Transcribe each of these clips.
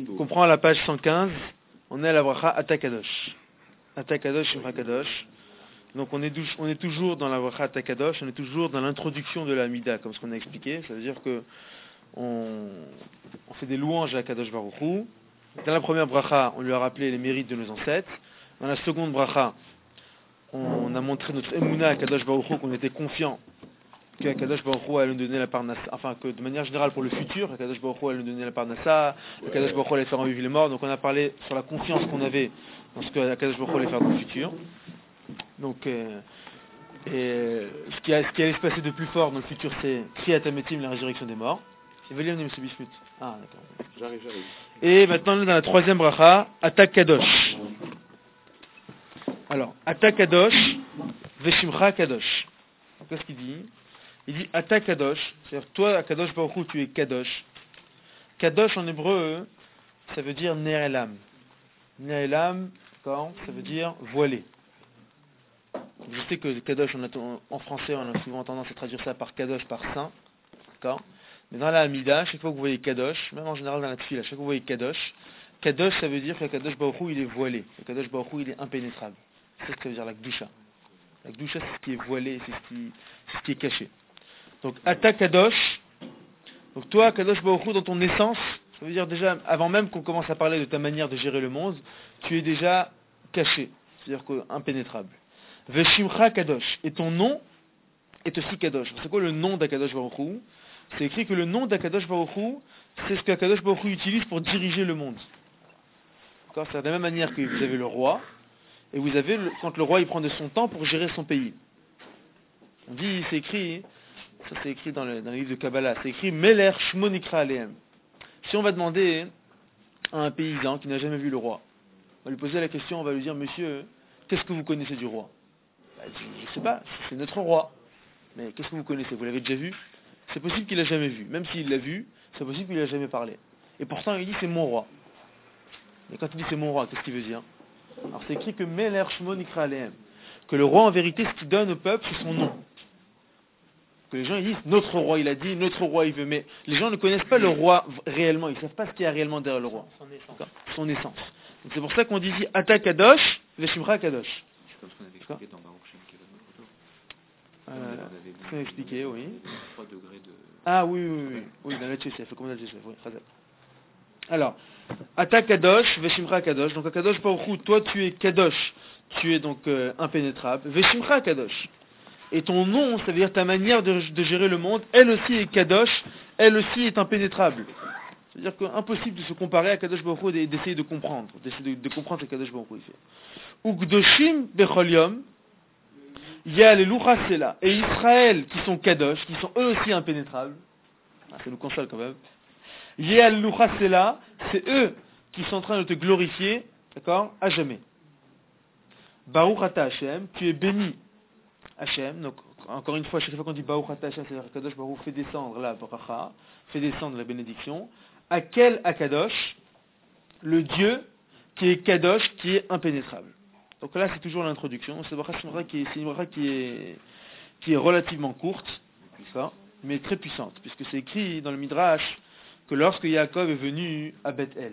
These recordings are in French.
qu'on prend à la page 115, on est à la bracha Atakadosh. Atakadosh, Shimcha Kadosh. Donc on est toujours dans la bracha Atakadosh, on est toujours dans l'introduction de la Mida, comme ce qu'on a expliqué. Ça veut dire que on fait des louanges à Kadosh Baruch Hu. Dans la première bracha, on lui a rappelé les mérites de nos ancêtres. Dans la seconde bracha, on a montré notre émouna à Kadosh Baruch Hu, qu'on était confiant que Kadosh Baruch Hu allait nous donner la parnassa, enfin que de manière générale pour le futur, Kadosh Baruch Hu allait nous donner la parnassa, Kadosh Baruch Hu allait faire revivre les morts. Donc on a parlé sur la confiance qu'on avait dans ce que Kadosh Baruch Hu allait faire dans le futur. Donc et ce qui allait se passer de plus fort dans le futur, c'est Kriyat Hametim, la résurrection des morts. C'est William M. Bishmut. Ah d'accord. J'arrive. Et maintenant on est dans la troisième bracha, Atak Kadosh. Alors, Atak Kadosh, Veshimcha Kadosh. Qu'est-ce qu'il dit? Il dit Atak Kadosh, c'est-à-dire toi, Kadosh Baruch Hu, tu es Kadosh. Kadosh en hébreu, ça veut dire Ner Elam. Ner Elam, ça veut dire voilé. Je sais que Kadosh, en français, on a souvent tendance à traduire ça par Kadosh, par saint. D'accord? Mais dans la Hamida, chaque fois que vous voyez Kadosh, même en général dans la Tfila, chaque fois que vous voyez Kadosh, Kadosh, ça veut dire que Kadosh Baruch Hu, il est voilé. Le Kadosh Baruch Hu, il est impénétrable. C'est ce que ça veut dire la Gdusha. La Gdusha, c'est ce qui est voilé, c'est ce qui est caché. Donc, Ata Kadosh, donc toi, Kadosh Baruch Hu, dans ton essence, ça veut dire déjà, avant même qu'on commence à parler de ta manière de gérer le monde, tu es déjà caché, c'est-à-dire impénétrable. Veshimcha Kadosh, et ton nom est aussi Kadosh. C'est quoi le nom d'Akadosh Baruch Hu? C'est écrit que le nom d'Akadosh Baruch Hu, c'est ce qu'Akadosh Baruch Hu utilise pour diriger le monde. D'accord? C'est de la même manière que vous avez le roi, et vous avez, quand le roi il prend de son temps pour gérer son pays. On dit, c'est écrit, ça c'est écrit dans le livre de Kabbalah, c'est écrit Meler Shmo Nikra Alehem. Si on va demander à un paysan qui n'a jamais vu le roi, on va lui poser la question, on va lui dire, monsieur, qu'est-ce que vous connaissez du roi? Je ne sais pas, c'est notre roi. Mais qu'est-ce que vous connaissez? Vous l'avez déjà vu? C'est possible qu'il l'a jamais vu. Même s'il l'a vu, c'est possible qu'il l'a jamais parlé. Et pourtant, il dit c'est mon roi. Et quand il dit c'est mon roi, qu'est-ce qu'il veut dire? Alors c'est écrit que Meler Shmo Nikra Alehem, que le roi en vérité, ce qu'il donne au peuple, c'est son nom. Que les gens ils disent notre roi il a dit, notre roi il veut, mais les gens ne connaissent pas le roi réellement, ils ne savent pas ce qu'il y a réellement derrière le roi. Son essence. Donc c'est pour ça qu'on dit ici Ata Kadosh, Veshimcha Kadosh. C'est comme ce qu'on avait expliqué dans Baruch Shem Kevod Mokoto. C'est expliqué, oui. 3 degrés de... Ah oui, dans la TCF, comme on a dit, oui, Chazal. Alors, Ata Kadosh, Veshimcha Kadosh, donc à Kadosh Baruch Hu, toi tu es Kadosh, tu es donc impénétrable, Veshimcha Kadosh. Et ton nom, ça veut dire ta manière de gérer le monde, elle aussi est Kadosh, elle aussi est impénétrable. C'est-à-dire qu'impossible de se comparer à Kadosh Baruch Hu et d'essayer de comprendre, de comprendre ce que Kadosh Baruch Hu fait. Ugdoshim Bechol Yom, il y a les Luchasela et Israël qui sont Kadosh, qui sont eux aussi impénétrables. Ah, ça nous console quand même. Il y a les Luchasela, c'est eux qui sont en train de te glorifier, d'accord, à jamais. Baruch Ata Hashem, tu es béni Hashem, donc encore une fois, chaque fois qu'on dit Baruch Ata Hashem, c'est-à-dire que Kadosh Baruch fait descendre la bracha, fait descendre la bénédiction. À quel Akadosh? Le Dieu qui est Kadosh, qui est impénétrable. Donc là, c'est toujours l'introduction. C'est une bracha qui est relativement courte, mais très puissante, puisque c'est écrit dans le Midrash que lorsque Yaakov est venu à Beth-El,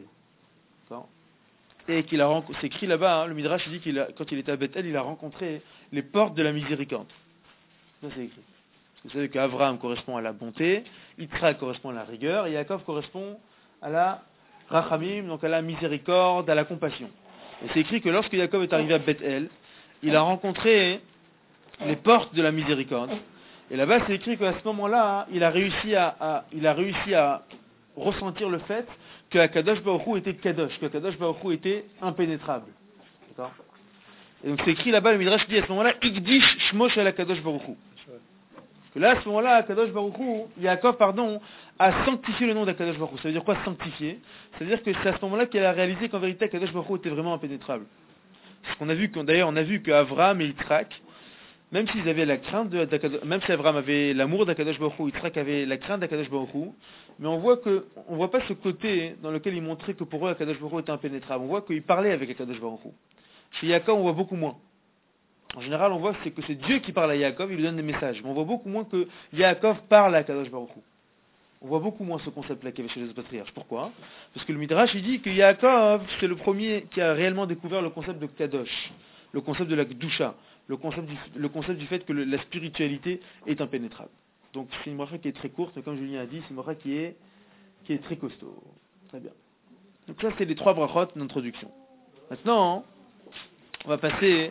et c'est écrit là-bas, le Midrash dit quand il était à Beth-El, il a rencontré les portes de la miséricorde. Ça c'est écrit. Vous savez qu'Avraham correspond à la bonté, Yitzhak correspond à la rigueur, et Yaakov correspond à la rachamim, donc à la miséricorde, à la compassion. Et c'est écrit que lorsque Yaakov est arrivé à Beth-El, il a rencontré les portes de la miséricorde. Et là-bas, c'est écrit qu'à ce moment-là, il a réussi à ressentir le fait que Akadosh Baruch Hu était Kadosh, que Akadosh Baruch Hu était impénétrable. D'accord? Et donc c'est écrit là-bas, le Midrash dit à ce moment-là, Igdish Shmosh al Akadosh Baruch Hu. Que là, à ce moment-là, Akadosh Baruch Hu, Yaakov, a sanctifié le nom d'Akadosh Baruch Hu. Ça veut dire quoi sanctifier? Ça veut dire que c'est à ce moment-là qu'il a réalisé qu'en vérité, Akadosh Baruch Hu était vraiment impénétrable. Parce qu'on a vu d'ailleurs, on a vu qu'Avraham et Yitzhak, même s'ils avaient la crainte même si Avraham avait l'amour d'Akadosh Baruch Hu, Yitzhak avait la crainte d'Akadosh Baruch Hu, mais on voit pas ce côté dans lequel il montrait que pour eux Akadosh Baruch Hu était impénétrable. On voit qu'il parlait avec Akadosh Baruch Hu. Chez Yaakov, on voit beaucoup moins. En général, on voit que c'est Dieu qui parle à Yaakov, il lui donne des messages. Mais on voit beaucoup moins que Yaakov parle à Akadosh Baruch Hu. On voit beaucoup moins ce concept-là qu'il y avait chez les autres patriarches. Pourquoi? Parce que le Midrash, il dit que Yaakov, c'est le premier qui a réellement découvert le concept de Kadosh, le concept de la Kedusha, le concept du fait que la spiritualité est impénétrable. Donc c'est une bracha qui est très courte, mais comme Julien a dit, c'est une bracha qui est très costaud. Très bien. Donc ça, c'est les 3 brachot d'introduction. Maintenant, on va passer...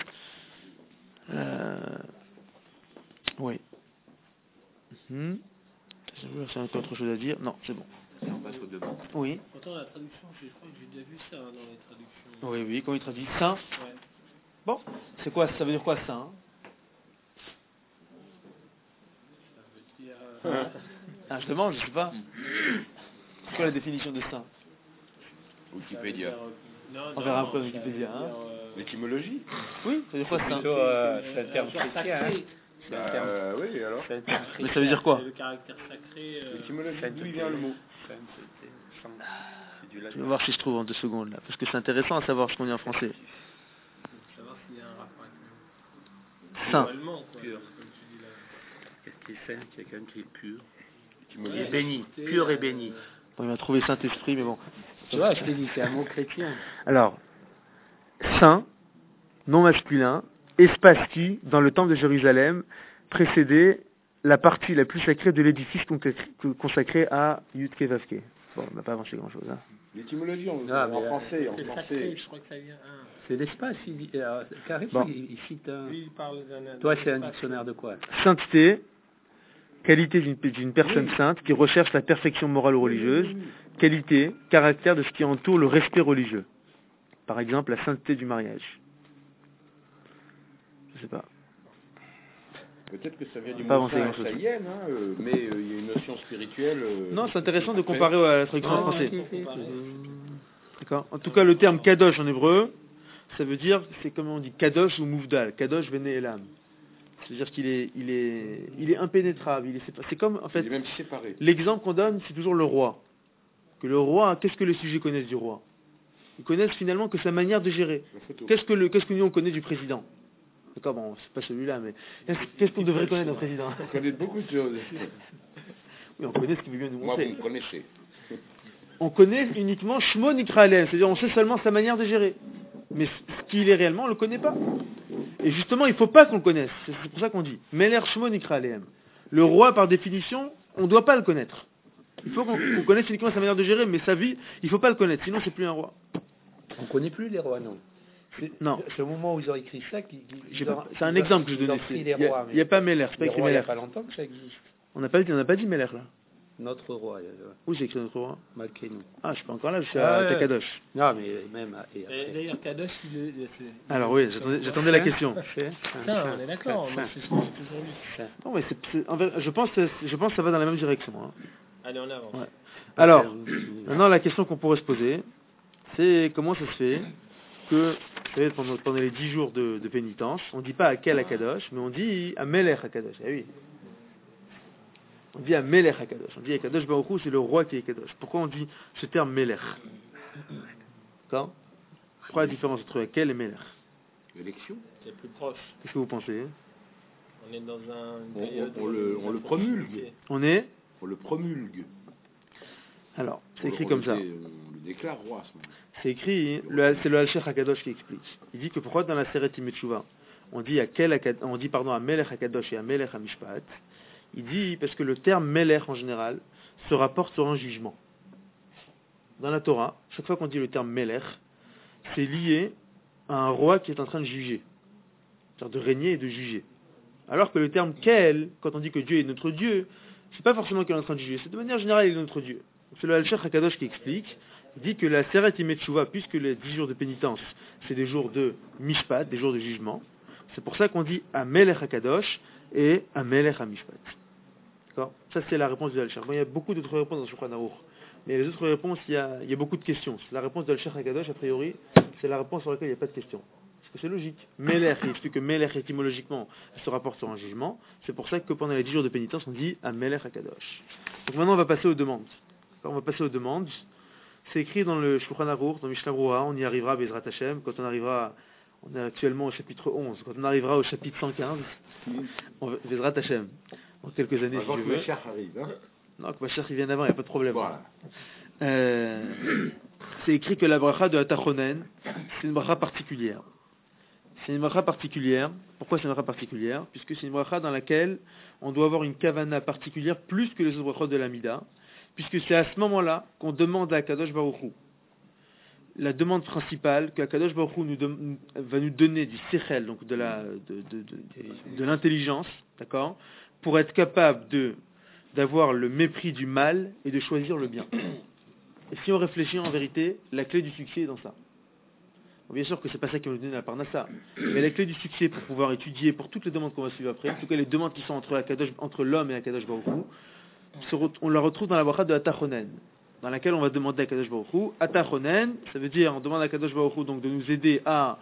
Oui. J'ai encore autre chose à dire. Non, c'est bon. Et on passe aux demandes. Oui. Pourtant, la traduction, je crois que j'ai déjà vu ça dans les traductions. Oui, quand il traduit saint. Ouais. Bon, c'est quoi, ça veut dire quoi saint? Ça veut dire... Ah, je demande, je sais pas. C'est quoi la définition de saint? Wikipédia. On verra après Wikipédia. Hein. L'étymologie. Oui, ça veut dire quoi saint? C'est un terme chrétien. Hein. Oui, alors. Mais ça veut dire quoi? Le caractère sacré... L'étymologie, d'où il vient le mot? Je vais voir si je trouve en 2 secondes là, parce que c'est intéressant à savoir ce qu'on dit en français. Pour savoir s'il y a un rapport avec le... Saint. Allemand, quoi, Pur. comme tu dis là. Qu'est-ce qui est saint? Quelqu'un qui est pur. Étymologie. Il est béni, pur et béni. Bon, il m'a trouvé Saint-Esprit, mais bon. Tu vois, je t'ai dit, c'est un mot chrétien. Alors, saint, nom masculin, espace qui, dans le temple de Jérusalem, précédait la partie la plus sacrée de l'édifice consacré à Yudke Vavke. Bon, on n'a pas avancé grand-chose. Hein. L'étymologie en mais, français, C'est sacré, je crois que ça vient... C'est l'espace. Carré, Bon. il cite un... Lui, il parle d'un... Toi, c'est un dictionnaire de quoi? Sainteté, qualité d'une personne sainte qui recherche la perfection morale ou religieuse. Qualité, caractère de ce qui entoure le respect religieux. Par exemple, la sainteté du mariage. Je sais pas. Peut-être que ça vient du Pas mot avancé saint grand-chose. saïenne, hein, mais il y a une notion spirituelle. Non, c'est intéressant de comparer à la traduction en français. ok. D'accord. En tout cas, le terme kadosh en hébreu, ça veut dire, c'est comme on dit kadosh ou mouvdal. Kadosh vene elam. C'est-à-dire qu'il est impénétrable. C'est comme, en fait, Il est même séparé. l'exemple qu'on donne, c'est toujours le roi. Que le roi, qu'est-ce que les sujets connaissent du roi? Ils connaissent finalement que sa manière de gérer. La photo. Qu'est-ce que nous on connaît du président? D'accord, bon, c'est pas celui-là, mais qu'est-ce qu'on devrait connaître d'un président? On connaît beaucoup de choses. Oui, on connaît ce qu'il veut bien nous Moi, vous montrer. me connaissez. On connaît uniquement Shmo Nikra Aleem, c'est-à-dire on sait seulement sa manière de gérer. Mais ce qu'il est réellement, on ne le connaît pas. Et justement, il ne faut pas qu'on le connaisse. C'est pour ça qu'on dit Meler Shmo Nikra Aleem. Le roi, par définition, on ne doit pas le connaître. Il faut qu'on connaisse uniquement sa manière de gérer, mais sa vie, il ne faut pas le connaître, sinon c'est plus un roi. On ne connaît plus les rois, non. Non. C'est au moment où ils ont écrit ça C'est un exemple que je donnais. Il n'y a pas Meler, c'est pas écrit Il n'y Meler. a pas longtemps que ça existe. On n'a pas dit Meler là. Notre roi, Où c'est écrit notre roi? Malkeinu. Ah, je suis pas encore là, je suis à Takadosh. Non, mais même... Et d'ailleurs, Kadosh, il est... Alors oui, j'attendais la question. Putain, on est d'accord, moi, c'est ce que j'ai toujours lu. Non, mais je pense que ça va dans la même direction. Hein. Allez, on avance. Ouais. Alors, maintenant la question qu'on pourrait se poser, c'est comment ça se fait que, vous savez, pendant les 10 jours de pénitence, on ne dit pas à quel Akadosh, mais on dit à Melech Akadosh. Eh oui. On dit à Melech Akadosh. On dit à Kadosh Baruch Hu, c'est le roi qui est Kadosh. Pourquoi on dit ce terme Melech? D'accord? Pourquoi la différence entre Akel et Melech? L'élection. C'est plus proche. Qu'est-ce que vous pensez? On est dans une période... On le promulgue. On le promulgue. Alors, c'est écrit comme ça. On le déclare roi à ce moment. C'est écrit, c'est le Al-Sheikh HaKadosh qui explique. Il dit que pourquoi dans la Seret Imetshuva, on dit à Melech HaKadosh et à Melech HaMishpat. Il dit parce que le terme Melech en général se rapporte sur un jugement. Dans la Torah, chaque fois qu'on dit le terme Melech, c'est lié à un roi qui est en train de juger, c'est-à-dire de régner et de juger. Alors que le terme Kel, quand on dit que Dieu est notre Dieu, c'est pas forcément qu'il est en train de juger, c'est de manière générale il est notre Dieu. C'est le Al-Sheikh HaKadosh qui explique. Il dit que la Seret Imetshuva, puisque les 10 jours de pénitence, c'est des jours de Mishpat, des jours de jugement, c'est pour ça qu'on dit Amelech HaKadosh et Amelech HaMishpat. D'accord? Ça c'est la réponse de Al-Sheikh. Bon, il y a beaucoup d'autres réponses dans Shulchan Aruch. Mais les autres réponses, il y a beaucoup de questions. La réponse de Al-Sheikh HaKadosh, a priori, c'est la réponse sur laquelle il n'y a pas de questions. Parce que c'est logique. Melech, il explique que Melech étymologiquement se rapporte sur un jugement. C'est pour ça que pendant les 10 jours de pénitence, on dit Amelech HaKadosh. Donc maintenant on va passer aux demandes. On va passer aux demandes. C'est écrit dans le Shulchan Aruch, dans Mishnah Berurah, on y arrivera Bezrat Hashem, quand on est actuellement au chapitre 11, quand on arrivera au chapitre 115, Bezrat Hashem, dans quelques années Avant si que je veux. le char arrive, hein. Non, que Mashiach il vient d'avant, il n'y a pas de problème. Voilà. C'est écrit que la bracha de Atachonen, c'est une bracha particulière. C'est une bracha particulière. Pourquoi c'est une bracha particulière? Puisque c'est une bracha dans laquelle on doit avoir une kavana particulière plus que les autres brachot de l'Amida, puisque c'est à ce moment-là qu'on demande à Kadosh Baruch Hu la demande principale que Kadosh Baruch Hu va nous donner du sechel, donc de l'intelligence, d'accord, pour être capable d'avoir le mépris du mal et de choisir le bien. Et si on réfléchit en vérité, la clé du succès est dans ça. Bon, bien sûr que c'est pas ça qui va nous donner la parnassa, mais la clé du succès pour pouvoir étudier, pour toutes les demandes qu'on va suivre après, en tout cas les demandes qui sont entre l'homme et Akadosh Baruch Hu, on la retrouve dans la bracha de Atachonen, dans laquelle on va demander à Kadosh Baruch Hu. Atachonen, ça veut dire on demande à Kadosh Baruch Hu donc de nous aider à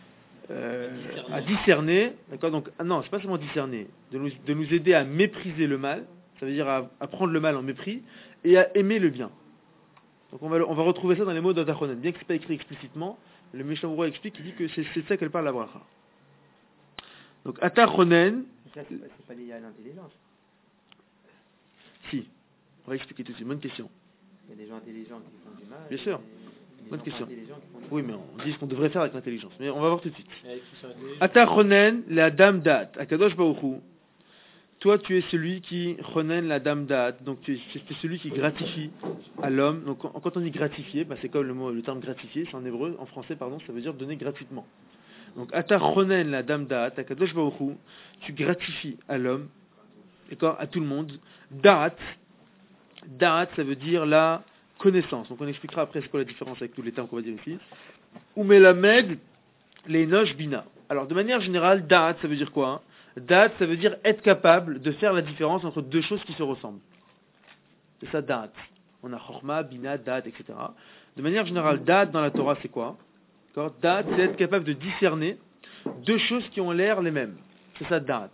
discerner, d'accord, donc non, c'est pas seulement discerner, de nous aider à mépriser le mal, ça veut dire à prendre le mal en mépris et à aimer le bien. Donc on va retrouver ça dans les mots d'Atachonen, bien que c'est pas écrit explicitement. Le Mishnah Berurah explique, il dit que c'est de ça qu'elle parle la bracha. Donc Atachonen, Ça, c'est pas lié à l'intelligence. si, on va expliquer tout de suite, bonne question. Il y a des gens intelligents qui font du mal. Bien sûr. et des Bonne gens question. pas intelligents qui font du mal. Oui, mais on dit ce qu'on devrait faire avec l'intelligence. Mais on va voir tout de suite. Et avec qui sont intelligents. Atachonen la dame date. Akadosh Baruch Hu. Toi, tu es celui qui chonen la dame date. Donc, tu es celui qui gratifie à l'homme. Donc, quand on dit gratifier, c'est comme le terme gratifier, c'est en hébreu, en français, pardon, ça veut dire donner gratuitement. Donc, Atachonen la dame date. Akadosh Baruch Hu. Tu gratifies à l'homme, d'accord, à tout le monde. Date. Da'at, ça veut dire la connaissance. Donc on expliquera après c'est quoi la différence avec tous les termes qu'on va dire ici. Ou melamed, leinosh bina. Alors de manière générale, da'at, ça veut dire quoi? Da'at, ça veut dire être capable de faire la différence entre deux choses qui se ressemblent. C'est ça da'at. On a chorma, bina, da'at, etc. De manière générale, da'at dans la Torah, c'est quoi? Da'at, c'est être capable de discerner deux choses qui ont l'air les mêmes. C'est ça da'at.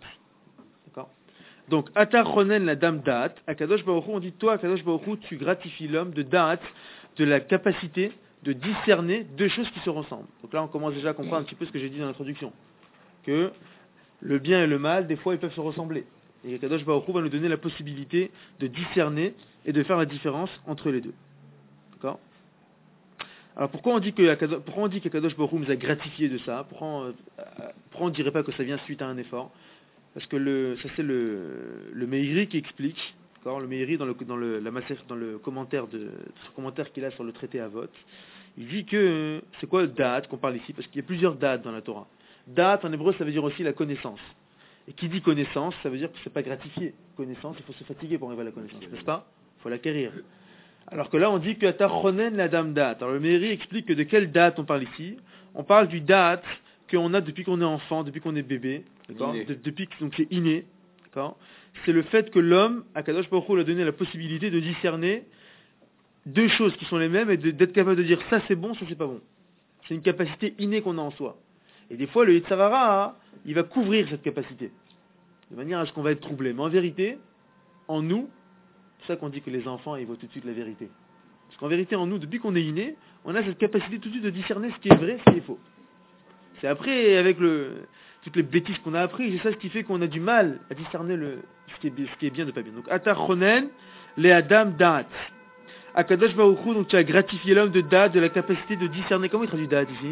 Donc, Atachonen la dame da'at, à Kadosh Baruch Hu, on dit toi, à Kadosh Baruch Hu, tu gratifies l'homme de da'at, de la capacité de discerner deux choses qui se ressemblent. Donc là, on commence déjà à comprendre un petit peu ce que j'ai dit dans l'introduction. Que le bien et le mal, des fois, ils peuvent se ressembler. Et Kadosh Baruch Hu va nous donner la possibilité de discerner et de faire la différence entre les deux. D'accord? Alors pourquoi on dit que Kadosh Baruch Hu nous a gratifié de ça? Pourquoi on ne dirait pas que ça vient suite à un effort? Parce que ça c'est le Meiri qui explique, le Meiri dans le commentaire ce commentaire qu'il a sur le traité Avot, il dit que c'est quoi le da'at qu'on parle ici, parce qu'il y a plusieurs da'at dans la Torah. Da'at en hébreu ça veut dire aussi la connaissance. Et qui dit connaissance, ça veut dire que c'est pas gratifié. Connaissance, il faut se fatiguer pour arriver à la connaissance, n'est-ce pas? Il faut l'acquérir. Alors que là on dit que Atachonen la dame da'at. Alors le Meiri explique que de quel da'at on parle ici? On parle du da'at qu'on a depuis qu'on est enfant, depuis qu'on est bébé, d'accord, donc c'est inné, d'accord. C'est le fait que l'homme, Akadosh Baruch Hu, lui a donné la possibilité de discerner deux choses qui sont les mêmes et d'être capable de dire ça c'est bon, ça c'est pas bon. C'est une capacité innée qu'on a en soi. Et des fois le Yetzer Hara, il va couvrir cette capacité, de manière à ce qu'on va être troublé. Mais en vérité, en nous, c'est ça qu'on dit que les enfants ils voient tout de suite la vérité. Parce qu'en vérité, en nous, depuis qu'on est inné, on a cette capacité tout de suite de discerner ce qui est vrai, ce qui est faux. C'est après, avec toutes les bêtises qu'on a appris, c'est ça ce qui fait qu'on a du mal à discerner ce qui est bien de pas bien. Donc, Atachonen, le Adam Da'at. Akadosh Baruch Hu, donc tu as gratifié l'homme de Da'at, de la capacité de discerner. Comment il traduit Da'at ici?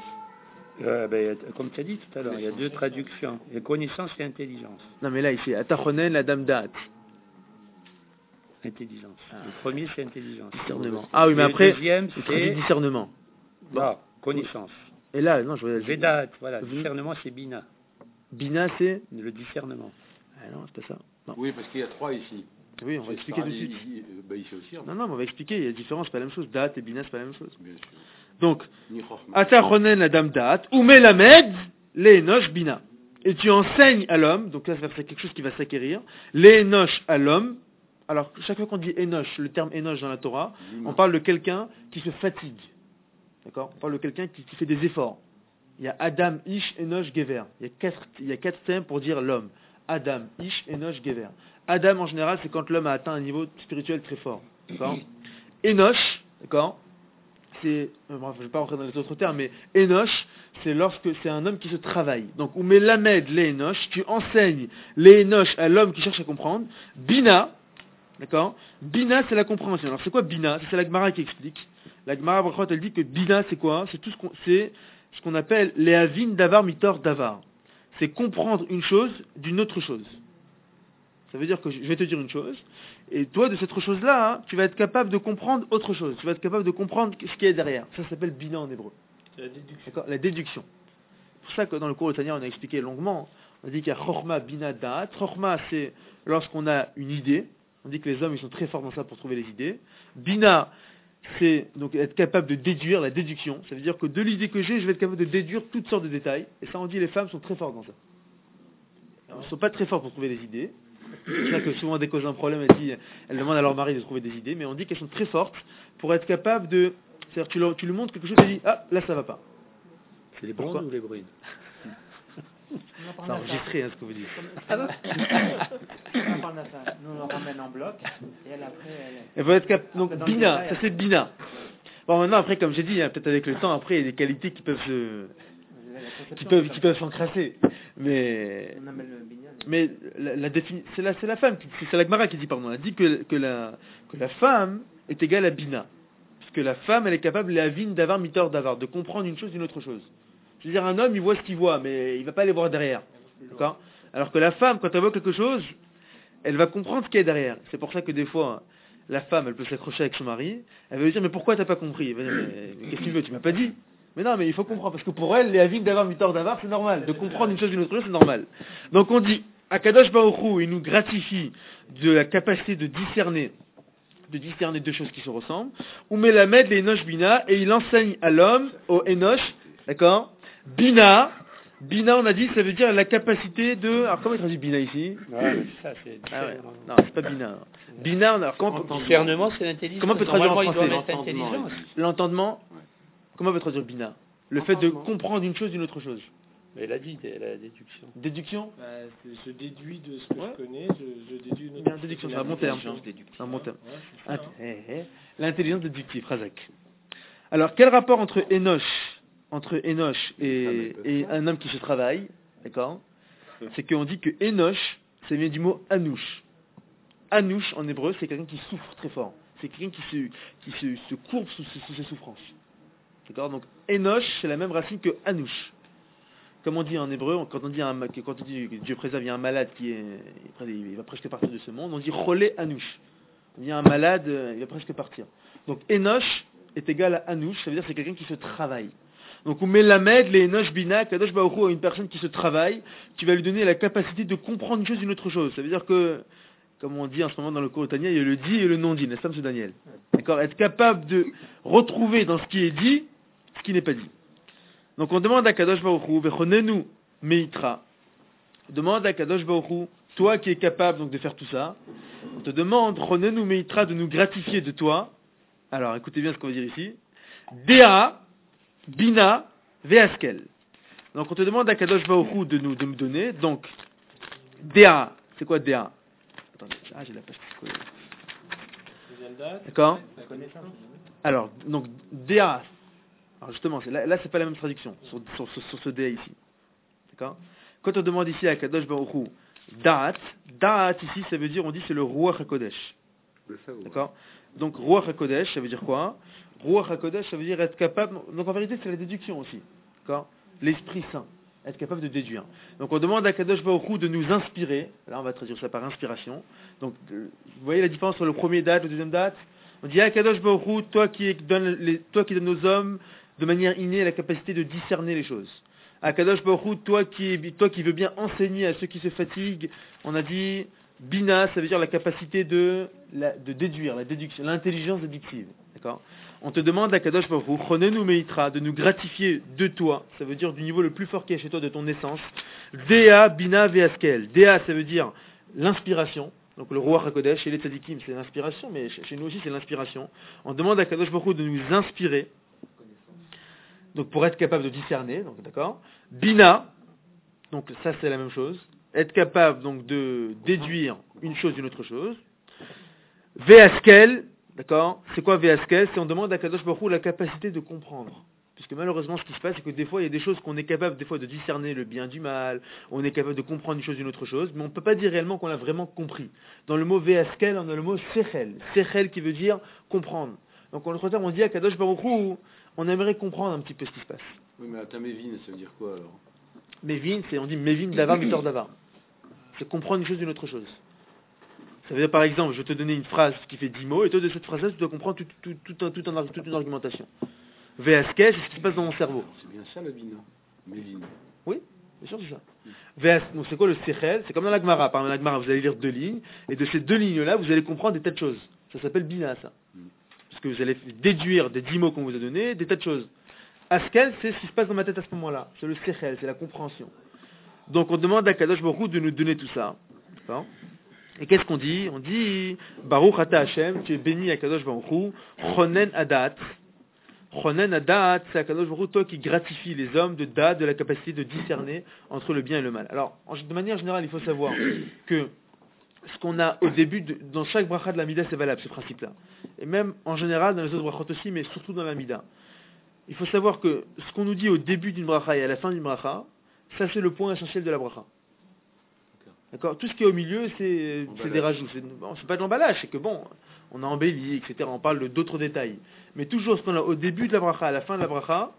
Comme tu as dit tout à l'heure, il y a deux traductions. Il y a connaissance et intelligence. Non, mais là, ici, Atachonen, le Adam Da'at. Intelligence. Le premier, c'est intelligence. Discernement. Ah oui, mais après, le deuxième, c'est discernement. Non, connaissance. Et là, non, je vois. Vedat, voilà, discernement c'est Bina. Bina, c'est le discernement. Ah non, c'est pas ça. Non. Oui, parce qu'il y a trois ici. Oui, on va expliquer tout de suite. Ici aussi. Non, mais on va expliquer, il y a différence, c'est pas la même chose. Da'at et Bina, c'est pas la même chose. Bien sûr. Donc, Atachonen la dame Da'at, ou Melamed, l'Enosh Bina. Et tu enseignes à l'homme, donc là c'est quelque chose qui va s'acquérir, l'Enosh à l'homme. Alors, chaque fois qu'on dit Enosh, le terme Enosh dans la Torah, on parle de quelqu'un qui se fatigue. D'accord? On parle de quelqu'un qui fait des efforts. Il y a Adam, Ish, Enosh, Gever. Il y a quatre thèmes pour dire l'homme. Adam, Ish, Enosh, Gever. Adam, en général, c'est quand l'homme a atteint un niveau spirituel très fort. D'accord? Enosh, d'accord? Je ne vais pas rentrer dans les autres termes, mais Enosh, c'est un homme qui se travaille. Donc, ou Melamed, les Enosh, tu enseignes les Enosh à l'homme qui cherche à comprendre. Bina, D'accord? Bina, c'est la compréhension. Alors, c'est quoi Bina? C'est la Gemara qui explique. La Gemara, elle dit que Bina, c'est quoi? C'est ce qu'on appelle les avin davar mitor davar. C'est comprendre une chose d'une autre chose. Ça veut dire que je vais te dire une chose, et toi, de cette chose-là, hein, tu vas être capable de comprendre autre chose. Tu vas être capable de comprendre ce qui est derrière. Ça s'appelle Bina en hébreu. C'est la déduction. D'accord? La déduction. C'est pour ça que dans le cours de Tania, on a expliqué longuement. On dit qu'il y a Chorma, Bina, Da'at. Chorma, c'est lorsqu'on a une idée. On dit que les hommes, ils sont très forts dans ça pour trouver les idées. Bina, c'est donc être capable de déduire, la déduction. Ça veut dire que de l'idée que j'ai, je vais être capable de déduire toutes sortes de détails. Et ça, on dit les femmes sont très fortes dans ça. Elles ne sont pas très fortes pour trouver les idées. C'est pour ça que souvent, dès qu'elles ont un problème, elles demandent à leur mari de trouver des idées. Mais on dit qu'elles sont très fortes pour être capables de... C'est-à-dire, tu lui montres quelque chose et tu dis, ah, là, ça va pas. C'est les blondes ou les brunes? C'est enregistré, hein, ce que vous dites. On parle de ça. Nous, on le ramène en bloc. Et elle, après, Elle va être donc, Bina, ça c'est Bina. Bon, maintenant, après, comme j'ai dit, hein, peut-être avec le temps, après, il y a des qualités qui peuvent s'encrasser. Mais c'est la femme, c'est la Gemara qui dit, pardon, elle dit que la femme est égale à Bina. Parce que la femme, elle est capable, la vine d'avoir mitor d'avoir, de comprendre une chose d'une autre chose. Je veux dire, un homme, il voit ce qu'il voit, mais il ne va pas aller voir derrière. D'accord? Alors que la femme, quand elle voit quelque chose, elle va comprendre ce qu'il y a derrière. C'est pour ça que des fois, la femme, elle peut s'accrocher avec son mari, elle va lui dire, mais pourquoi t'as pas compris? Elle va dire, mais qu'est-ce que tu veux? Tu m'as pas dit. Mais non, mais il faut comprendre, parce que pour elle, les avines d'avoir mitor d'avoir, c'est normal. De comprendre une chose d'une autre chose, c'est normal. Donc on dit, Akadosh Baruch Hu, il nous gratifie de la capacité de discerner deux choses qui se ressemblent. Ou Melamed les Enosh Bina, et il enseigne à l'homme, au Enosh, d'accord? Bina, on a dit, ça veut dire la capacité de... Alors, comment il traduit Bina ici? Ça, c'est... Non, c'est pas Bina. Bina, discernement, c'est l'intelligence. Comment on peut traduire en français? L'entendement. Comment on peut traduire Bina? Le fait de comprendre une chose d'une autre chose. Mais elle a dit, la déduction. Déduction? Je déduis de ce que je connais, je déduis une autre. Déduction, c'est un bon terme. C'est un bon terme. L'intelligence déductive, Razak. Alors, quel rapport entre Enoch et un homme qui se travaille, d'accord? C'est qu'on dit que Enoch, ça vient du mot Anouch. Anouch, en hébreu, c'est quelqu'un qui souffre très fort. C'est quelqu'un qui se courbe sous ses souffrances. D'accord? Donc, Enoch, c'est la même racine que Anouch. Comme on dit en hébreu, quand on dit que Dieu préserve, il y a un malade il va presque partir de ce monde, on dit Cholé Anouch. Il y a un malade, il va presque partir. Donc, Enoch est égal à Anouch, ça veut dire que c'est quelqu'un qui se travaille. Donc, on met Lamed, les Enoch Bina, Kadosh Baruch Hu, à une personne qui se travaille, qui va lui donner la capacité de comprendre une chose d'une autre chose. Ça veut dire que, comme on dit en ce moment dans le cours de Tania, il y a le dit et le non-dit, n'est-ce pas, M. Daniel? D'accord? Être capable de retrouver dans ce qui est dit, ce qui n'est pas dit. Donc, on demande à Kadosh Baruch Hu, Vechonenu Meitra. On demande à Kadosh Baruch Hu, toi qui es capable donc de faire tout ça, on te demande, Chonenu Meitra, de nous gratifier de toi. Alors, écoutez bien ce qu'on va dire ici. Dea, Bina, Veaskel. Donc on te demande à Kadosh Baruch Hu de me donner. Donc, Dea, c'est quoi Dea? Attendez, j'ai la page qui se colle. D'accord? Alors, donc, Dea. Alors justement, là c'est pas la même traduction sur ce Dea ici. D'accord? Quand on demande ici à Kadosh Baruch Hu, Da'at ici, ça veut dire, on dit c'est le Ruach HaKodesh. D'accord? Donc, Ruach HaKodesh, ça veut dire quoi? Ruach HaKodesh, ça veut dire être capable... Donc, en vérité, c'est la déduction aussi. D'accord? L'Esprit Saint. Être capable de déduire. Donc, on demande à Kadosh Baruch Hu de nous inspirer. Là, on va traduire ça par inspiration. Donc, vous voyez la différence entre le premier date et le deuxième date? On dit à Kadosh Baruch Hu, toi qui donnes aux hommes de manière innée la capacité de discerner les choses. À Kadosh Baruch Hu, toi qui veux bien enseigner à ceux qui se fatiguent, on a dit... Bina, ça veut dire la capacité de déduire, la déduction, l'intelligence déductive. D'accord? On te demande à Kadosh Baruch Hu, Chonenu Meitra, de nous gratifier de toi, ça veut dire du niveau le plus fort qui est chez toi, de ton essence. Dea, Bina, Veaskel. Dea, ça veut dire l'inspiration. Donc le Ruach HaKodesh, chez les tzadikim, c'est l'inspiration, mais chez nous aussi c'est l'inspiration. On demande à Kadosh Baruch Hu de nous inspirer, donc pour être capable de discerner, donc d'accord? Bina, donc ça c'est la même chose. Être capable donc de déduire une chose d'une autre chose. Veaskel, d'accord? C'est quoi Veaskel? C'est on demande à Kadosh Baruch Hu la capacité de comprendre. Puisque malheureusement, ce qui se passe, c'est que des fois, il y a des choses qu'on est capable des fois de discerner le bien du mal, on est capable de comprendre une chose d'une autre chose, mais on ne peut pas dire réellement qu'on l'a vraiment compris. Dans le mot ve'askel, on a le mot sechel. Sechel qui veut dire comprendre. Donc en d'autres termes, on dit à Kadosh Baruch Hu, on aimerait comprendre un petit peu ce qui se passe. Oui, mais Atamevin, ça veut dire quoi alors? Mevin, on dit Mevin davar mitor davar. C'est comprendre une chose d'une autre chose. Ça veut dire par exemple, je vais te donner une phrase qui fait 10 mots, et toi de cette phrase-là, tu dois comprendre toute une argumentation. VSK, c'est ce qui se passe dans mon cerveau. C'est bien ça la bina, Mevin. Oui, bien sûr, c'est ça. VS, donc c'est quoi le sechel? C'est comme dans la Gemara. Par exemple, dans la Gemara, vous allez lire 2 lignes, et de ces 2 lignes-là, vous allez comprendre des tas de choses. Ça s'appelle bina, ça. Parce que vous allez déduire des 10 mots qu'on vous a donnés, des tas de choses. Askel, c'est ce qui se passe dans ma tête à ce moment-là. C'est le sechel, c'est la compréhension. Donc on demande à Kadosh Baruch Hu de nous donner tout ça. D'accord? Et qu'est-ce qu'on dit? On dit Baruch Ata Hashem, tu es béni à Kadosh Baruch Hu, Chonen Adat. Chonen Adat, c'est Kadosh Baruch Hu, toi qui gratifie les hommes de Dat, de la capacité de discerner entre le bien et le mal. Alors, de manière générale, il faut savoir que ce qu'on a au début, dans chaque bracha de la Mida, c'est valable, ce principe-là. Et même en général, dans les autres brachot aussi, mais surtout dans la Mida. Il faut savoir que ce qu'on nous dit au début d'une bracha et à la fin d'une bracha, ça c'est le point essentiel de la bracha. D'accord? Tout ce qui est au milieu, c'est des rajouts. C'est pas de l'emballage, c'est que bon, on a embelli, etc. On parle d'autres détails. Mais toujours ce qu'on a au début de la bracha, à la fin de la bracha,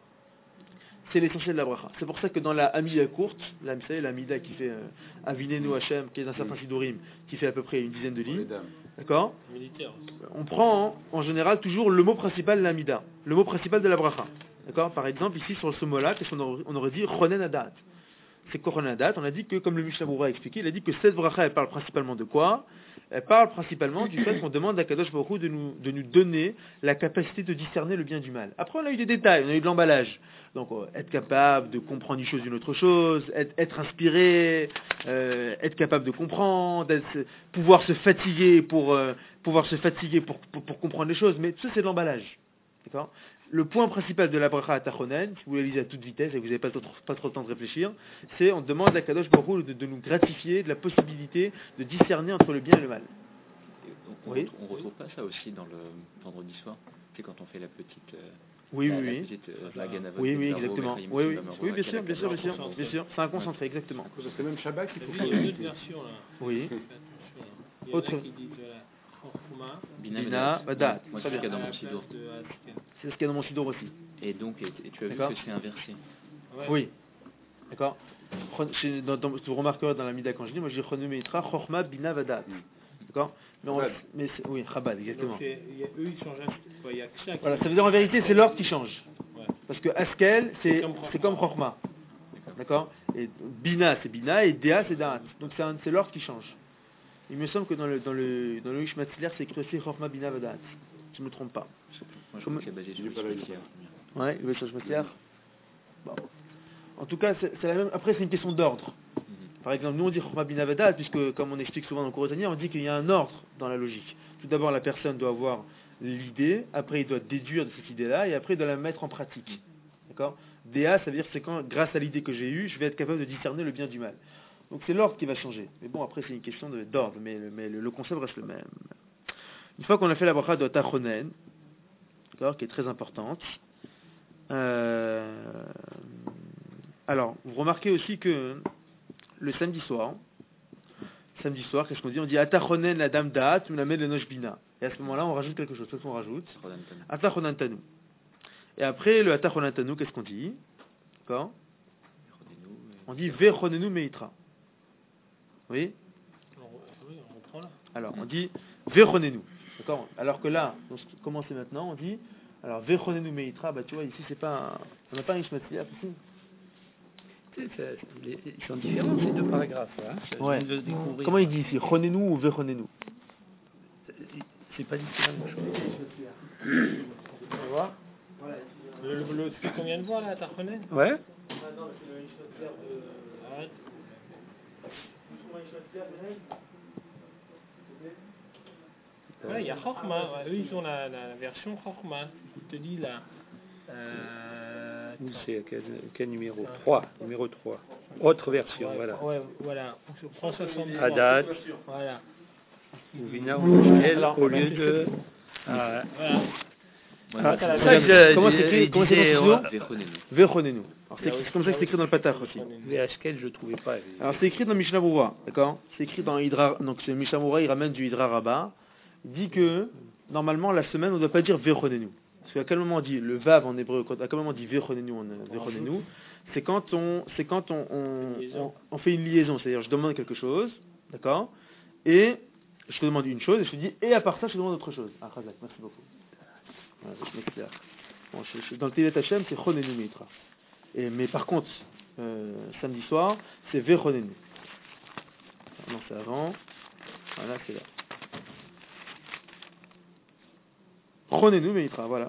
c'est l'essentiel de la bracha. C'est pour ça que dans la Amida courte, la Amida qui fait Avinenu Hashem, qui est dans certains Sidurim, qui fait à peu près une dizaine de lignes, d'accord? On prend en général toujours le mot principal de l'Amida, le mot principal de la bracha. D'accord? Par exemple, ici sur ce mot-là, qu'est-ce qu'on aurait dit? Chonen Adat. C'est Chonen, on a dit que, comme le Mishnah Berurah a expliqué, il a dit que cette bracha, elle parle principalement de quoi? Elle parle principalement du fait qu'on demande à Kadosh Baruch Hu de nous donner la capacité de discerner le bien du mal. Après, on a eu des détails, on a eu de l'emballage. Donc, être capable de comprendre une chose d'une autre chose, être inspiré, être capable de comprendre, pouvoir se fatiguer pour comprendre les choses. Mais tout ça, c'est de l'emballage. D'accord? Le point principal de la bracha à Tachonen, si vous la lisez à toute vitesse et que vous n'avez pas trop le temps de réfléchir, c'est on demande à Kadosh Baruch Hu de nous gratifier de la possibilité de discerner entre le bien et le mal. On retrouve pas ça aussi dans le vendredi soir, c'est quand on fait la petite... Oui, exactement. Oui, bien sûr. C'est un concentré, exactement. C'est même Shabbat qu'il faut faire. Il y a une autre version là. Oui. Il y en a qui dit de la Chorma. Bina, Badat. Moi, c'est ce qu'il y a dans mon sidour. C'est ce qu'il y a dans mon sidour aussi. Et donc, tu as vu que c'est inversé. Oui. D'accord. Vous remarquerez dans la Mida quand je dis, moi je dis Chonou Meitra, Chorma, Bina, Badat. D'accord? Mais oui, Chabad, exactement. Donc, eux, ils changent un peu. Il y a que ça. Voilà, ça veut dire en vérité, c'est l'ordre qui change. Ouais. Parce que Askel, c'est comme Chorma. D'accord? Et Bina, c'est Bina, et Dea, c'est Da'at. Donc c'est l'ordre qui change. Il me semble que dans le Ish Matzler, c'est écrit aussi Chorma, Bina, Da'at. Je ne me trompe pas. Moi, je crois que c'est basé sur le Shmatzler. Ouais, le Ish Matzler. Bon. En tout cas, c'est la même. Après, c'est une question d'ordre. Par exemple, nous on dit Chorma Bina Vadat, puisque comme on explique souvent dans le cours Tania, on dit qu'il y a un ordre dans la logique. Tout d'abord, la personne doit avoir l'idée, après il doit déduire de cette idée-là, et après il doit la mettre en pratique. D'accord? Déa, ça veut dire que c'est quand, grâce à l'idée que j'ai eue, je vais être capable de discerner le bien du mal. Donc c'est l'ordre qui va changer. Mais bon, après c'est une question d'ordre, mais le concept reste le même. Une fois qu'on a fait la bracha de Tachonen, d'accord, qui est très importante, alors, vous remarquez aussi que le samedi soir, qu'est-ce qu'on dit? On dit Atachonen la dame da'at, melamed le nosh bina. Et à ce moment-là, on rajoute quelque chose. Qu'est-ce qu'on rajoute? Atachonen tanu. Et après le Atachonen tanu, qu'est-ce qu'on dit? D'accord? On dit Vechonenu meitra. Oui? On reprend là. Alors, on dit Vechonenu. D'accord? Alors que là, comment c'est maintenant? On dit, alors Vechonenu meitra, bah tu vois, ici, on n'a pas un Ishmatzliah ici. Ils sont différents ces deux paragraphes. Hein. Ouais. Comment il dit ici? Chonenu ou Vechonenu? C'est pas du tout la même chose. On va voir. Celui qu'on vient de voir là, Tachonen? Ouais. Non, c'est le Ishmatzliah de... Arrête. Ouais, il y a Chorma. Eux, ils ont la version Chorma. Je te dis là. C'est quel numéro? 3. Numéro 3. Autre version, voilà. Ouais, voilà. Je prends 70. Adat. Voilà. Ou Vina ou Michel, au lieu de... Voilà. Ah, ça, ça, je- comment c'est écrit dans le studio Vechonenu. Vechonenu. Alors c'est comme ça que c'est écrit dans le Patach aussi. Mais Ashkel, je ne trouvais pas. Alors c'est écrit dans Mishnah Berurah, d'accord? C'est écrit dans Hydra, donc c'est Mishnah Berurah, il ramène du Hydra Rabbah. Il dit que normalement la semaine on ne doit pas dire Vechonenu. Parce qu'à quel moment on dit le Vav en hébreu, à quel moment on dit Vechonenu, c'est quand on fait une liaison, c'est-à-dire je demande quelque chose, d'accord? Et je te demande une chose et je te dis et à part ça je te demande autre chose. Ah Khazak, merci beaucoup. Voilà, je m'éclaire. Bon, dans le Tehilat Hashem c'est Chonenu Meitra. Mais par contre samedi soir c'est Vechonenu. Non c'est avant. Voilà c'est là. Chonenu Meitra, voilà.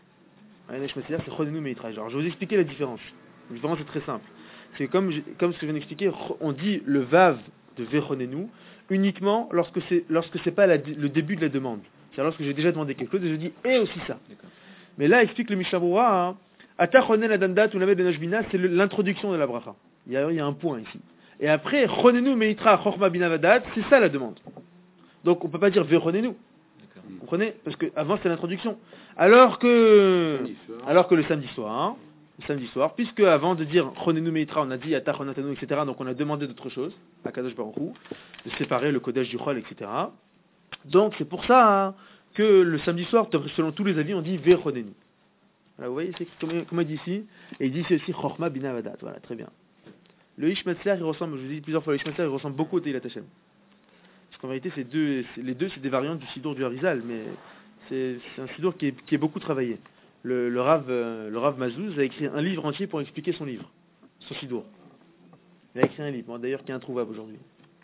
C'est Chonenu Meitra. Alors je vais vous expliquer la différence. La différence est très simple. C'est comme ce que je viens d'expliquer, on dit le Vav de Vechonenu uniquement lorsque c'est pas le début de la demande. C'est-à-dire lorsque j'ai déjà demandé quelque chose et je dis et aussi ça. D'accord. Mais là explique le Mishnah Berurah, Atachonen Adamdat ou Lamed Benashbina, c'est l'introduction de la bracha. Il y a un point ici. Et après Chonenu Meitra Chochma Binavadat, c'est ça la demande. Donc on peut pas dire Vechonenu. Vous comprenez? Parce que avant c'était l'introduction. Alors que le samedi soir, puisque avant de dire Chonenu Meitra, on a dit Atachonatanu, etc. Donc on a demandé d'autres choses à Kadosh Baruch Hu, de séparer le Kodesh du Chol, etc. Donc c'est pour ça que le samedi soir, selon tous les avis, on dit Vechonenu. Voilà, vous voyez, c'est comme il dit ici, et il dit ici aussi Chochma Binavadat. Voilà, très bien. Le Ish Metzler, il ressemble, je vous ai dit plusieurs fois, le Ish Metzler, il ressemble beaucoup au Tehilat Hashem. Parce qu'en vérité, les deux, c'est des variantes du Sidour du Harizal, mais c'est un Sidour qui est beaucoup travaillé. Le Rav Mazouz a écrit un livre entier pour expliquer son livre, son Sidour. Il a écrit un livre, d'ailleurs, qui est introuvable aujourd'hui.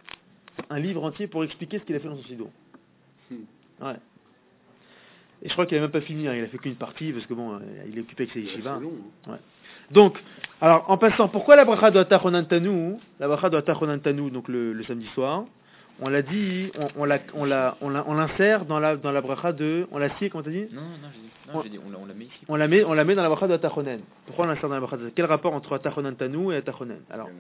Un livre entier pour expliquer ce qu'il a fait dans son Sidour. Ouais. Et je crois qu'il n'a même pas fini, il a fait qu'une partie, parce que bon, il est occupé avec ses yeshivas. Ouais. Donc, alors, en passant, pourquoi la bracha de Atachonantanu, donc le samedi soir, on l'a dit, on l'insère dans la bracha de, on l'a scié, comment t'as dit? J'ai dit, on la met ici. On la met dans la bracha de Atachonen. Pourquoi on l'insère dans la bracha de? Quel rapport entre Atachonantanu et Atachonen? Alors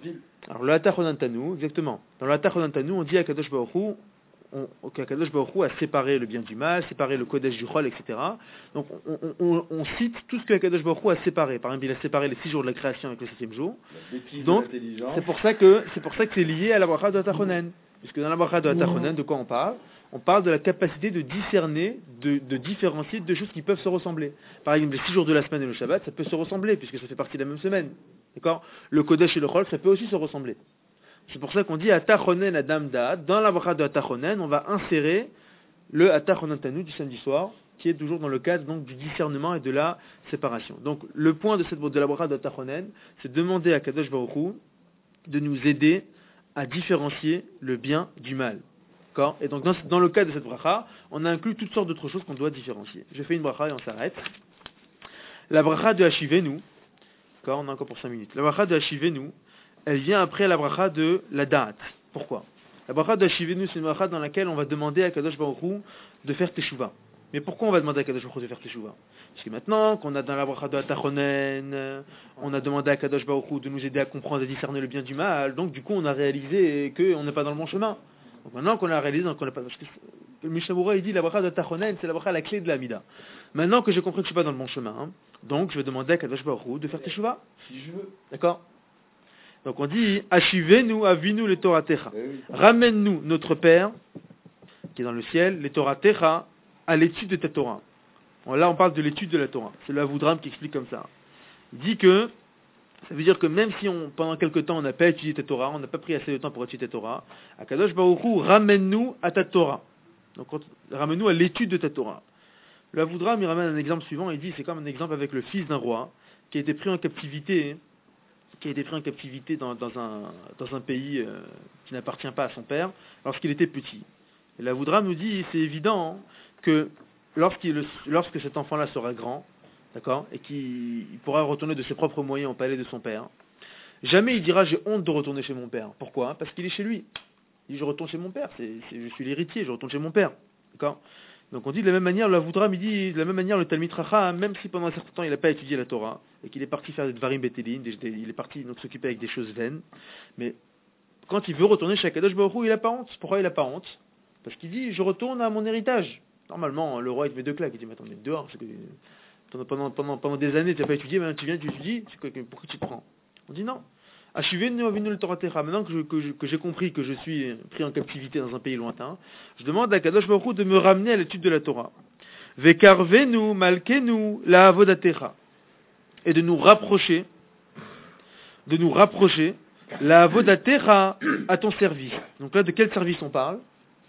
le Atachonantanu, exactement. Dans le Atachonantanu, on dit à Kadosh Baruch Hu, qu'Akadosh Baruch Hu a séparé le bien du mal, séparé le Kodesh du Chol, etc. Donc on cite tout ce que Akadosh Baruch Hu a séparé. Par exemple, il a séparé les 6 jours de la création avec le 7e jour. Donc c'est pour ça que c'est lié à la bracha de Atachonen. Puisque dans la bracha de Atachonen, de quoi on parle? On parle de la capacité de discerner, de différencier deux choses qui peuvent se ressembler. Par exemple, les 6 jours de la semaine et le Shabbat, ça peut se ressembler, puisque ça fait partie de la même semaine. D'accord? Le Kodesh et le Chol, ça peut aussi se ressembler. C'est pour ça qu'on dit Atachonen Adam Da'at. Dans la bracha de Atachonen, on va insérer le Atachonantanu du samedi soir, qui est toujours dans le cadre donc, du discernement et de la séparation. Donc le point de la bracha de Atachonen, c'est de demander à Kadosh Baruch Hu de nous aider à différencier le bien du mal. D'accord? Et donc dans le cas de cette bracha, on a inclus toutes sortes d'autres choses qu'on doit différencier. Je fais une bracha et on s'arrête. La bracha de Hashivenu, d'accord, on a encore pour 5 minutes. La bracha de Hashivenu, elle vient après la bracha de la Da'at. Pourquoi? La bracha de Hashivenu, c'est une bracha dans laquelle on va demander à Kadosh Baruch Hu de faire Teshuvah. Mais pourquoi on va demander à Kadosh Baruch Hu de faire Teshuvah? Parce que maintenant qu'on a dans la bracha de Atachonen, on a demandé à Kadosh Baruch Hu de nous aider à comprendre et discerner le bien du mal, donc du coup on a réalisé qu'on n'est pas dans le bon chemin. Donc maintenant qu'on a réalisé qu'on n'est pas... Parce que le Mishnah Berurah il dit la bracha de Atachonen, c'est la bracha la clé de la Mida. Maintenant que j'ai compris que je ne suis pas dans le bon chemin, donc je vais demander à Kadosh Baruch Hu de faire Teshuvah. Si je veux. D'accord? Donc on dit Ashivenu avinu le Torah Techa. Ramène-nous notre Père qui est dans le ciel, les Torah Techa, à l'étude de ta Torah. Bon, là on parle de l'étude de la Torah. C'est le Avudraham qui explique comme ça. Il dit que ça veut dire que même si pendant quelque temps on n'a pas étudié ta Torah, on n'a pas pris assez de temps pour étudier ta Torah, Akadosh Baruch Hu ramène-nous à ta Torah. Donc ramène-nous à l'étude de ta Torah. Le Avudraham il ramène un exemple suivant. Il dit c'est comme un exemple avec le fils d'un roi qui a été pris en captivité. Dans un pays qui n'appartient pas à son père, lorsqu'il était petit. Et la Voudra nous dit, c'est évident que lorsque cet enfant-là sera grand, d'accord, et qu'il pourra retourner de ses propres moyens au palais de son père, jamais il dira j'ai honte de retourner chez mon père. Pourquoi? Parce qu'il est chez lui. Il dit je retourne chez mon père, je suis l'héritier, je retourne chez mon père. D'accord? Donc on dit de la même manière, la Voudra me dit de la même manière le Talmid Chacham, même si pendant un certain temps il n'a pas étudié la Torah et qu'il est parti faire des Dvarim Betelin, il est parti donc s'occuper avec des choses vaines, mais quand il veut retourner chez Akadosh Baruch Hu, il n'a pas honte. Pourquoi il n'a pas honte? Parce qu'il dit je retourne à mon héritage. Normalement, le roi, il te met 2 claques. Il dit, mais attends, mais dehors, parce que pendant des années, tu n'as pas étudié, maintenant tu viens, tu étudies, pourquoi tu te prends? On dit non. Maintenant que j'ai compris que je suis pris en captivité dans un pays lointain, je demande à Kadosh Baruch Hu de me ramener à l'étude de la Torah. Vekarvenu, malkenu, la avodatecha. Et de nous rapprocher, la avodatecha à ton service. Donc là, de quel service on parle?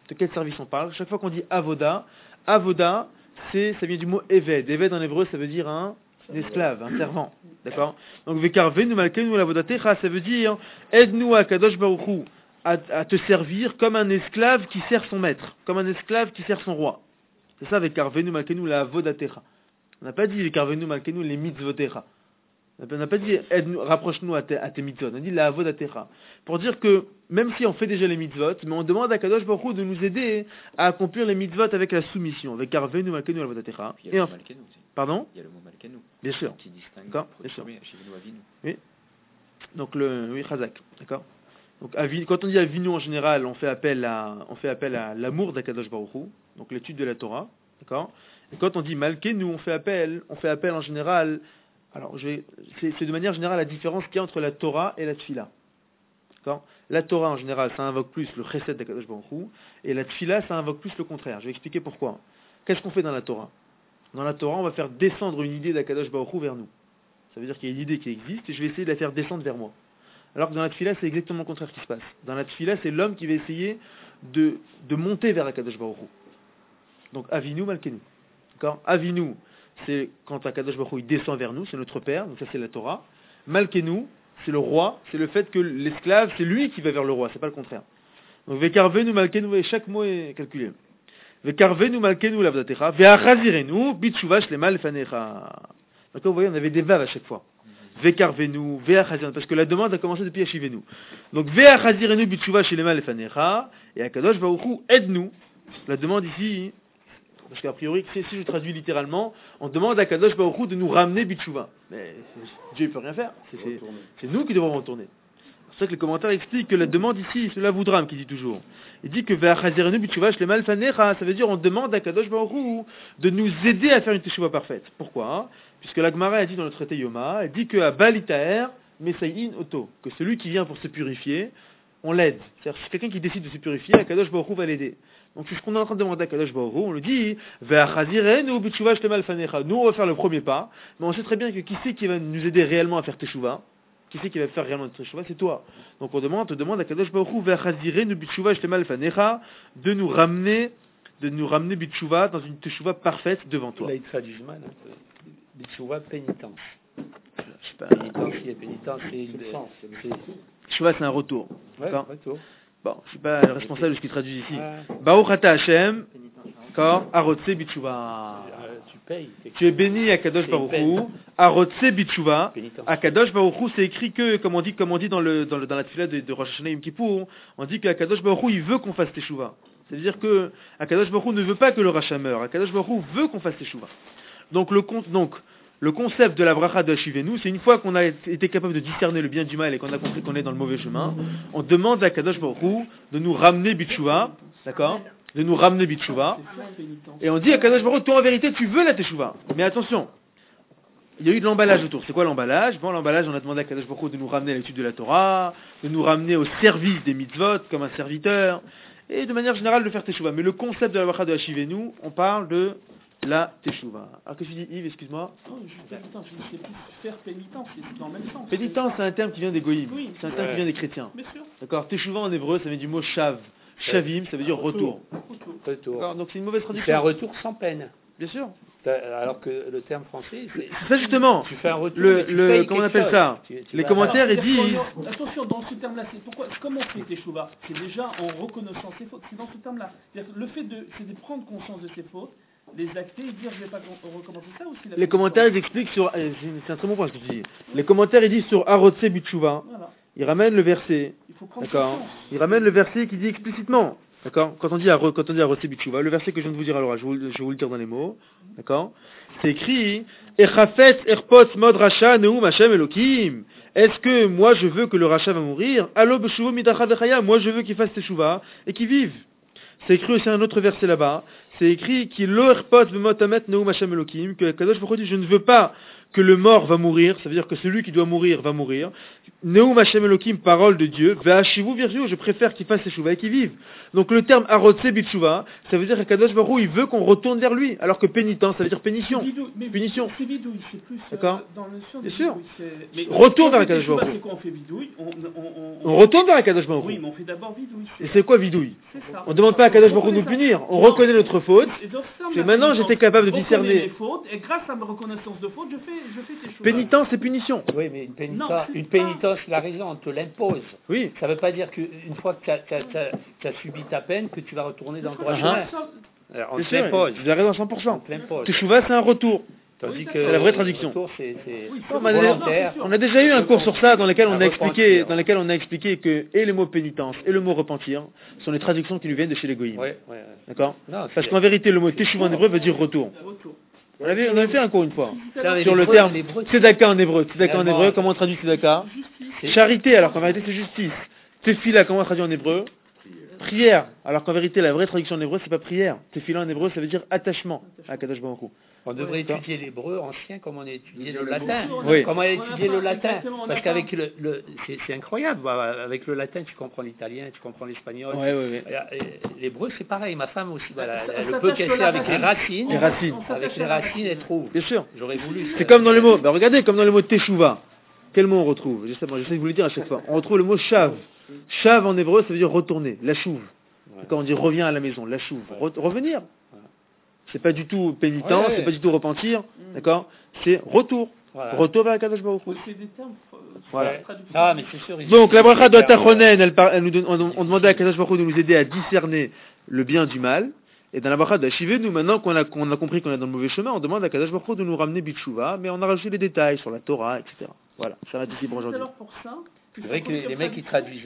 Chaque fois qu'on dit avoda, ça vient du mot eved. Eved en hébreu, ça veut dire un esclave, un servant. D'accord? Donc, vekarvenu, malkenu, la avodatecha, ça veut dire aide-nous à Kadosh Baruch Hu à te servir comme un esclave qui sert son maître, comme un esclave qui sert son roi. C'est ça, vekarvenu, malkenu, la avodatecha. On n'a pas dit vekarvenu, malkenu, les mitzvotecha. On n'a pas dit rapproche-nous à tes mitzvot. On a dit la avodatecha. Pour dire que même si on fait déjà les mitzvot, mais on demande à Kadosh Baruch Hu de nous aider à accomplir les mitzvot avec la soumission. Vekarvenu, malkenu, la avodatecha. Il y a le mot malkenu aussi. Pardon? Il y a le mot malkenu. Bien sûr. Qui distingue. D'accord, bien sûr. Avinu. Oui. Donc oui, chazak. D'accord. Donc quand on dit avinu en général, on fait appel à l'amour d'Akadosh Baruch Hu, donc l'étude de la Torah. D'accord. Et quand on dit malkenu, on fait appel en général. Alors, c'est de manière générale la différence qu'il y a entre la Torah et la Tfila. D'accord? La Torah, en général, ça invoque plus le chesed d'Akadosh Baruch Hu, et la Tfila, ça invoque plus le contraire. Je vais expliquer pourquoi. Qu'est-ce qu'on fait dans la Torah? Dans la Torah, on va faire descendre une idée d'Akadosh Baruch Hu vers nous. Ça veut dire qu'il y a une idée qui existe, et je vais essayer de la faire descendre vers moi. Alors que dans la Tfila, c'est exactement le contraire qui se passe. Dans la Tfila, c'est l'homme qui va essayer de monter vers Akadosh Baruch Hu. Donc, Avinu, Malkenu. D'accord? Avinu, c'est quand Akadosh Baruch Hu il descend vers nous, c'est notre père, donc ça c'est la Torah. Malkenu, c'est le roi, c'est le fait que l'esclave, c'est lui qui va vers le roi, c'est pas le contraire. Donc Vekarvenu, Malkenu, et chaque mot est calculé. Vekarvenu, Malkenu, l'avdatecha, ve'achazirenu, bitshuva shlema lefanecha. Donc vous voyez, on avait des vaves à chaque fois. Vekarvenu, ve'achazirenu, parce que la demande a commencé depuis Hashivenu. Donc ve'achazirenu, bitshuva shlema lefanecha, et Akadosh Baruch Hu, aide-nous. La demande ici, parce qu'a priori, si je traduis littéralement, on demande à Kadosh Baruch Hu de nous ramener Bitshuva. Mais Dieu ne peut rien faire. C'est nous qui devons retourner. C'est pour ça que les commentaires expliquent que la demande ici, c'est la Voudram qui dit toujours. Il dit que Ve'achazirenu Bitshuva Shlema Lefanecha, ça veut dire on demande à Kadosh Baruch Hu de nous aider à faire une Teshuva parfaite. Pourquoi? Puisque la Gemara a dit dans le traité Yoma, elle dit que à Balitaer, Mesayin Oto, que celui qui vient pour se purifier, on l'aide. C'est-à-dire que quelqu'un qui décide de se purifier, Kadosh Baruch Hu va l'aider. Donc c'est ce qu'on est en train de demander à Kadosh Baruch Hu, on le dit, Ve'achazirenu Bitshuva Shlema Lefanecha. Nous on va faire le premier pas, mais on sait très bien que qui c'est qui va nous aider réellement à faire Teshuva? Qui c'est qui va faire réellement notre Teshuva? C'est toi. Donc on te demande à Kadosh Baruch Hu, Ve'achazirenu Bitshuva Shlema Lefanecha, de nous ramener Bitshuva dans une Teshuva parfaite devant toi. L'aïtza du Zman, Bitshuva pénitence. Je sais pas. Pénitence, c'est Teshuva c'est un retour. Ouais, retour. Bon, je suis pas le responsable de ce qu'il traduit ici. Baruch ata Hashem, d'accord, Arotse Bitshuva. Tu payes. Tu es béni à Kadosh Baruch Hu, Arotse Bitshuva. À Kadosh Baruch Hu, c'est écrit que, comme on dit dans la tefila de Rosh Hashanah Yom Kippour, on dit qu'à Kadosh Baruch Hu, il veut qu'on fasse Teshuva. C'est-à-dire que Kadosh Baruch Hu ne veut pas que le rachat meure. Kadosh Baruch Hu veut qu'on fasse Teshuva. Donc le concept de la bracha de Hashivenu, c'est une fois qu'on a été capable de discerner le bien du mal et qu'on a compris qu'on est dans le mauvais chemin, on demande à Kadosh Baruch Hu de nous ramener Bitshuva, d'accord? De nous ramener Bitshuva. Et on dit à Kadosh Baruch Hu, toi en vérité tu veux la Teshuva. Mais attention, il y a eu de l'emballage autour. C'est quoi l'emballage? Bon, l'emballage, on a demandé à Kadosh Baruch Hu de nous ramener à l'étude de la Torah, de nous ramener au service des mitzvot comme un serviteur, et de manière générale de faire Teshuva. Mais le concept de la bracha de Hashivenu, on parle de la Teshuva. Alors que je dis Yves, excuse-moi. Non, je sais plus faire pénitence, c'est dans le même sens. Pénitence, c'est un terme qui vient des goïms. Oui. C'est un terme qui vient des chrétiens. Bien sûr. D'accord. Teshuva en hébreu, ça vient du mot shav. Shavim, ça veut dire retour. D'accord. Donc c'est une mauvaise traduction. C'est un retour sans peine. Bien sûr. Alors que le terme français, c'est ça justement. Tu fais un retour. Comment on appelle ça? Les commentaires ils disent. Attention, dans ce terme-là, comment on fait Teshuva? C'est déjà en reconnaissant ses fautes. C'est dans ce terme-là. Le fait c'est de prendre conscience de ses fautes, les acter et dire je ne vais pas recommencer ça ou les commentaires ils expliquent sur. C'est un très bon point ce que tu dis. Les commentaires ils disent sur Arotse Bitshuva. Voilà. Ils ramènent le verset. D'accord. Ils ramènent le verset qui dit explicitement. D'accord. Quand on dit Arotse Bitshuva, le verset que je viens de vous dire alors, je vais vous le dire dans les mots. D'accord. C'est écrit Echafetz erpot mod racha neum Hashem Elokim. Est-ce que moi je veux que le rachat va mourir? Allo beshuvo mitachad vechaya. Moi je veux qu'il fasse teshuva et qu'il vive. C'est écrit aussi un autre verset là-bas. C'est écrit qu'il l'oerpot v'motamet neum Hashem Elokim, que Kadosh Baruch Hu dit, je ne veux pas que le mort va mourir, ça veut dire que celui qui doit mourir va mourir. Neum Hashem Elokim, parole de Dieu, ve'ashivu virju, je préfère qu'il fasse teshuva et qu'il vive. Donc le terme arotse bitshuva, ça veut dire que Kadosh Baruch Hu, il veut qu'on retourne vers lui, alors que pénitent, ça veut dire pénition. Punition. C'est bidouille, c'est plus D'accord. dans le notion de Bien sûr. bidouille, mais Retourne vers la quand on fait Kadosh Baruch Hu. teshuva, c'est quand on fait bidouille, On retourne vers la Kadosh Baruch Hu. Oui, mais on fait d'abord bidouille. Et c'est quoi vidouille? C'est ça. On ne demande pas à Kadosh Baruch Hu de nous punir, on reconnaît notre faute. Et donc, ça, C'est maintenant j'étais capable de je reconnais discerner. mes fautes, et grâce à ma reconnaissance de faute, je fais teshuva. Pénitence, c'est punition. Oui, mais Non, c'est une pas- pénitence, la raison, on te l'impose. Oui. Ça ne veut pas dire qu'une fois que tu as subi ta peine, que tu vas retourner dans le droit Ah, chemin. Alors, on C'est te sûr, l'impose. vous avez raison à On 100%. te l'impose. Teshuva, c'est un retour. Tandis que C'est la vraie traduction. le retour, c'est Oui, Non, c'est mais volontaire. sûr. On a déjà eu un cours sur ça dans lequel on a expliqué, repentir. que et le mot pénitence et le mot repentir sont les traductions qui nous viennent de chez les goïms. Ouais, ouais. D'accord? Non, Parce qu'en vérité, le mot teshuva en hébreu veut dire retour. Retour. On avait fait un cours une fois. Ça, Sur le l'hébreu- terme l'hébreu, tzedaka en hébreu. Tzedaka en Finalement, hébreu, comment on traduit tzedaka? c'est- Charité, alors qu'en vérité c'est justice. Tefila, comment on traduit en hébreu? Prière, alors qu'en vérité la vraie traduction en hébreu c'est pas prière. Tefila en hébreu ça veut dire attachement à Kadosh Baruch Hu. On devrait étudier l'hébreu ancien comme on a étudié le latin. Oui. Comme on a étudié le latin. Exactement, on a Parce pas- qu'avec c'est incroyable. Avec le latin, tu comprends l'italien, tu comprends l'espagnol. Ouais. Et l'hébreu, c'est pareil. Ma femme aussi, voilà, Ça elle s'attache peut sur cacher la avec les racine. racines. Les racines. On s'attache Avec les à la racines, elle trouve. Bien sûr. J'aurais voulu. C'est comme dans les mots, regardez, comme dans le mot teshuva. Quel mot on retrouve? Justement, j'essaie de vous le dire à chaque fois. On retrouve le mot shav. Shav en hébreu ça veut dire retourner, la chouve. Quand on dit reviens à la maison, la chouve, revenir. C'est pas du tout pénitence, Ouais. c'est pas du tout repentir, d'accord? C'est retour. Voilà. Retour vers la Kadosh Baruch Hu. C'est des termes. Voilà. traduction. Ah, mais c'est sûr. Donc la bracha de Atachonen, on demandait à Kadosh Baruch Hu de nous aider à discerner le bien du mal. Et dans la bracha de Hashivenu, nous maintenant qu'on a compris qu'on est dans le mauvais chemin, on demande à Kadosh Baruch Hu de nous ramener Bitshuva, mais on a rajouté les détails sur la Torah, etc. Voilà, ça va être ici pour aujourd'hui. Alors pour ça, C'est vrai que les mecs, ils traduisent